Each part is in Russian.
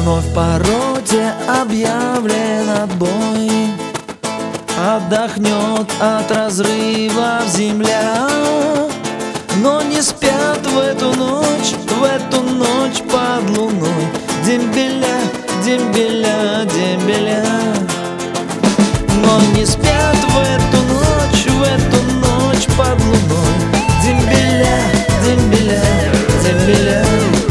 Вновь по роте объявлен отбой. Отдохнет от разрывов земля, но не спят в эту ночь под луной. Дембеля, дембеля, дембеля. Но не спят в эту ночь под луной. Дембеля, дембеля, дембеля.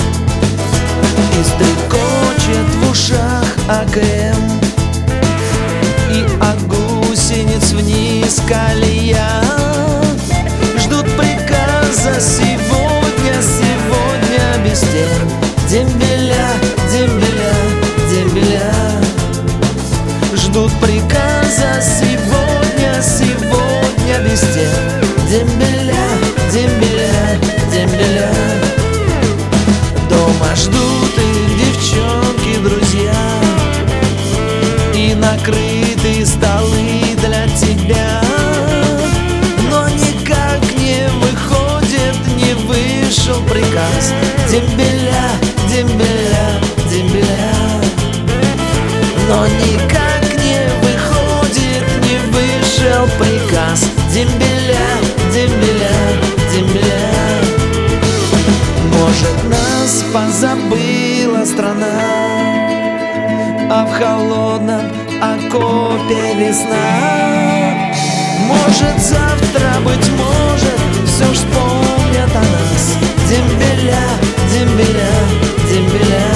И стрекочет в ушах АКМ, и от гусениц вниз колея. Ждут приказа сегодня без тем. Дембеля, дембеля, дембеля. Ждут приказа сегодня без тем. Дембеля, дембеля, дембеля. Дома ждут их девчонки, друзья, и накрыты столы для тебя. Но никак не выходит, не вышел приказ. Дембеля, дембеля, дембеля. Но никак не выходит, не вышел приказ. Дембеля, дембеля, дембеля. Может, нас позабыла страна, а в холодном окопе весна. Может, завтра, быть может, все вспомнят о нас. Дембеля, дембеля, дембеля.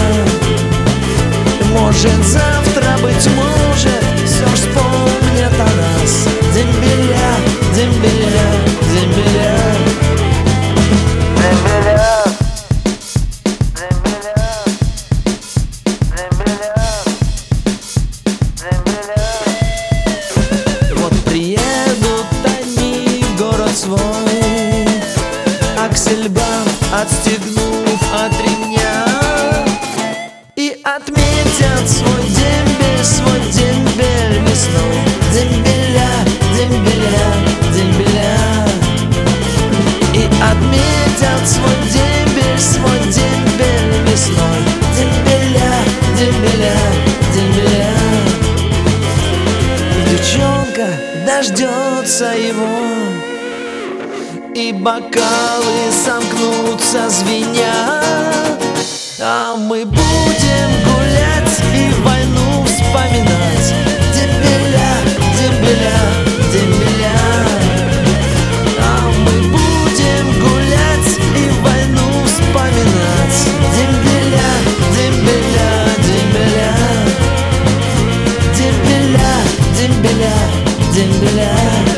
Может, завтра, быть может, все вспомнят о нас. Дембеля, дембеля, дембеля. Приедут они в город свой, аксельбант отстегнув от ремня, и отметят свой дембель весной. Дембеля, дембеля, дембеля. И отметят свой дембель весной. Дембеля, дембеля, дембеля. Девчонка дождется его, и бокалы сомкнутся звеня. А мы будем гулять и войну вспоминать. Дембеля, дембеля, дембеля. А мы будем гулять и войну вспоминать. Дембеля, дембеля, дембеля. Дембеля, дембеля, дембеля.